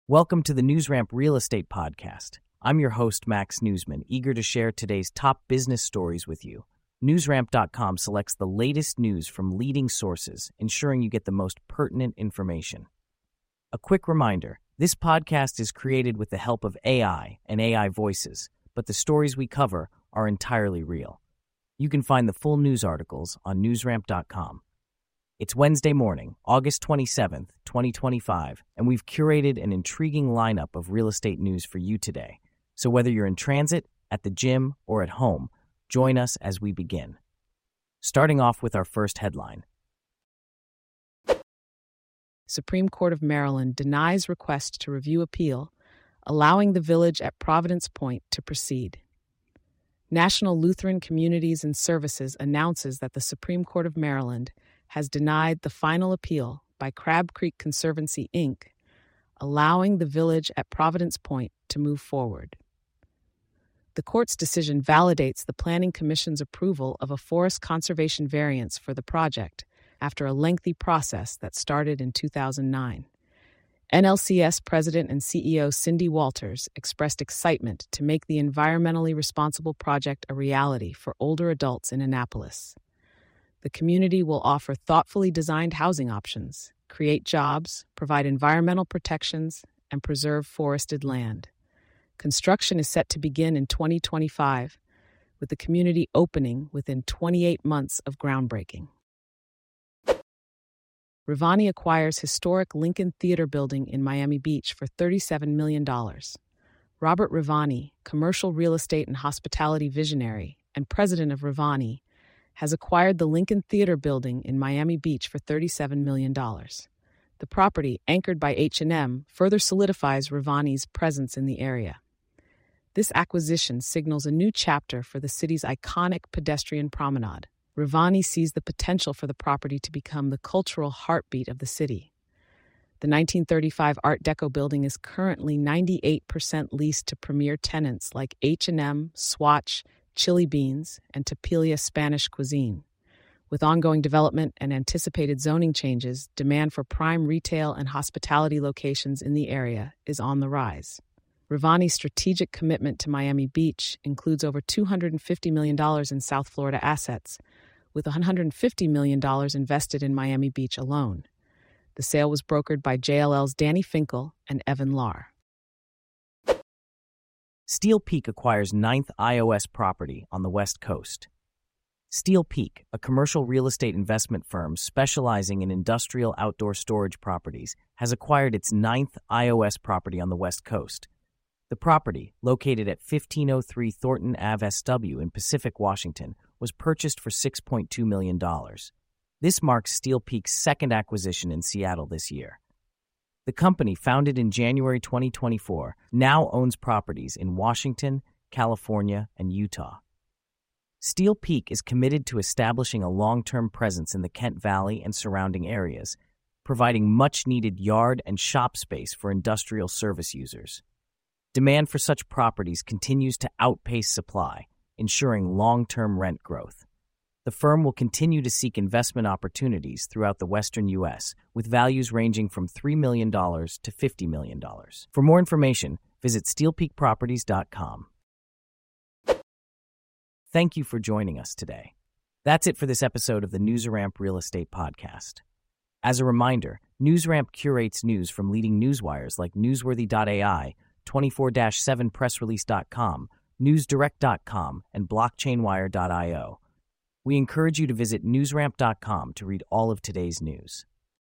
Welcome to the NewsRamp Real Estate Podcast. I'm your host, Max Newsman, eager to share today's top business stories with you. NewsRamp.com selects the latest news from leading sources, ensuring you get the most pertinent information. A quick reminder, this podcast is created with the help of AI and AI voices, but the stories we cover are entirely real. You can find the full news articles on NewsRamp.com. It's Wednesday morning, August 27th, 2025, and we've curated an intriguing lineup of real estate news for you today. So whether you're in transit, at the gym, or at home, join us as we begin. Starting off with our first headline. Supreme Court of Maryland denies request to review appeal, allowing the village at Providence Point to proceed. National Lutheran Communities and Services announces that the Supreme Court of Maryland has denied the final appeal by Crab Creek Conservancy, Inc., allowing the village at Providence Point to move forward. The court's decision validates the Planning Commission's approval of a forest conservation variance for the project after a lengthy process that started in 2009. NLCS President and CEO Cindy Walters expressed excitement to make the environmentally responsible project a reality for older adults in Annapolis. The community will offer thoughtfully designed housing options, create jobs, provide environmental protections, and preserve forested land. Construction is set to begin in 2025, with the community opening within 28 months of groundbreaking. Rivani acquires historic Lincoln Theater building in Miami Beach for $37 million. Robert Rivani, commercial real estate and hospitality visionary and president of Rivani, has acquired the Lincoln Theater building in Miami Beach for $37 million. The property, anchored by H&M, further solidifies Rivani's presence in the area. This acquisition signals a new chapter for the city's iconic pedestrian promenade. Rivani sees the potential for the property to become the cultural heartbeat of the city. The 1935 Art Deco building is currently 98% leased to premier tenants like H&M, Swatch, Chili Beans, and Tapilia Spanish Cuisine. With ongoing development and anticipated zoning changes, demand for prime retail and hospitality locations in the area is on the rise. Rivani's strategic commitment to Miami Beach includes over $250 million in South Florida assets, with $150 million invested in Miami Beach alone. The sale was brokered by JLL's Danny Finkel and Evan Lahr. Steel Peak acquires 9th iOS property on the West Coast. Steel Peak, a commercial real estate investment firm specializing in industrial outdoor storage properties, has acquired its 9th iOS property on the West Coast. The property, located at 1503 Thornton Ave SW in Pacific, Washington, was purchased for $6.2 million. This marks Steel Peak's second acquisition in Seattle this year. The company, founded in January 2024, now owns properties in Washington, California, and Utah. Steel Peak is committed to establishing a long-term presence in the Kent Valley and surrounding areas, providing much-needed yard and shop space for industrial service users. Demand for such properties continues to outpace supply, ensuring long-term rent growth. The firm will continue to seek investment opportunities throughout the western U.S., with values ranging from $3 million to $50 million. For more information, visit steelpeakproperties.com. Thank you for joining us today. That's it for this episode of the NewsRamp Real Estate Podcast. As a reminder, NewsRamp curates news from leading newswires like Newsworthy.ai, 24/7pressrelease.com, NewsDirect.com, and BlockchainWire.io. We encourage you to visit newsramp.com to read all of today's news.